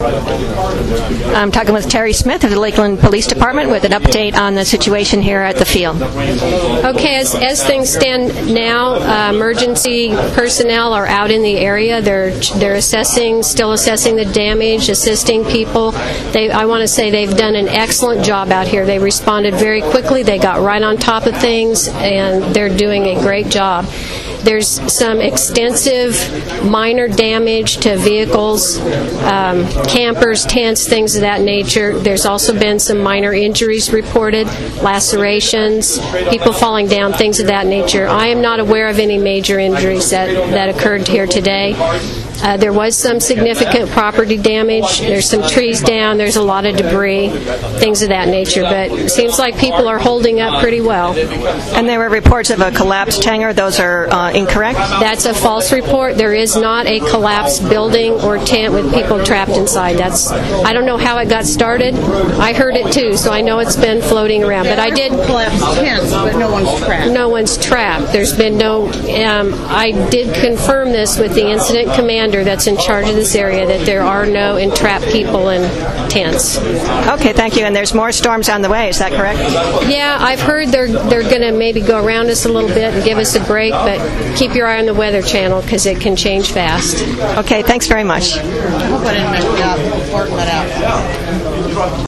I'm talking with Terry Smith of the Lakeland Police Department with an update on the situation here at the field. Okay, as things stand now, emergency personnel are out in the area. They're still assessing the damage, assisting people. I want to say they've done an excellent job out here. They responded very quickly. They got right on top of things, and they're doing a great job. There's some extensive minor damage to vehicles, campers, tents, things of that nature. There's also been some minor injuries reported, lacerations, people falling down, things of that nature. I am not aware of any major injuries that occurred here today. There was some significant property damage. There's some trees down. There's a lot of debris, things of that nature. But it seems like people are holding up pretty well. And there were reports of a collapsed hangar. Those are incorrect? That's a false report. There is not a collapsed building or tent with people trapped inside. I don't know how it got started. I heard it too, so I know it's been floating around. But I did collapsed tents, but no one's trapped. No one's trapped. There's been no. I did confirm this with the incident commander that's in charge of this area, that there are no entrapped people in tents. Okay, thank you. And there's more storms on the way, is that correct? Yeah, I've heard they're going to maybe go around us a little bit and give us a break, but keep your eye on the Weather Channel because it can change fast. Okay, thanks very much. I hope I didn't mess it up.